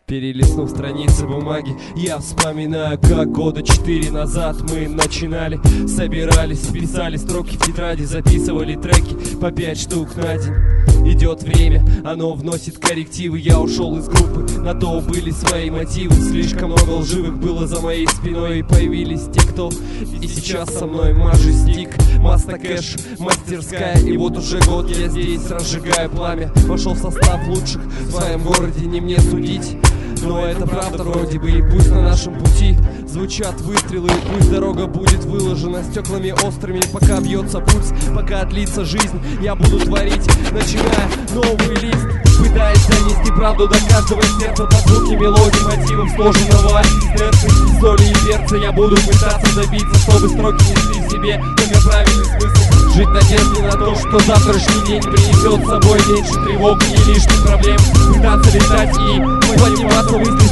Перелистнув страницы бумаги, я вспоминаю, как года 4 назад мы начинали. Собирались, писали строки в тетради, записывали треки по 5 штук на день. Идет время, оно вносит коррективы. Я ушел из группы, на то были свои мотивы. Слишком много лживых было за моей спиной. И появились те, кто и сейчас со мной. Мажестик, Маста Кэш, мастерская. И вот уже год я здесь разжигаю пламя. Вошел в состав лучших в своем городе, не мне судить. Но это правда вроде бы, и пусть на нашем пути звучат выстрелы, и пусть дорога будет выложена стеклами острыми. Пока бьется пульс, пока длится жизнь, я буду творить, начиная новый лист. Пытаясь донести правду до каждого сердца под звуки мелодий, мотивов сложенного оркестра, соли и перца. Я буду пытаться добиться, чтобы строки несли в себе только правильный смысл. Жить надеждой на то, что завтрашний день принесет с собой меньше тревог и лишних проблем. Пытаться летать и подниматься выстрелить.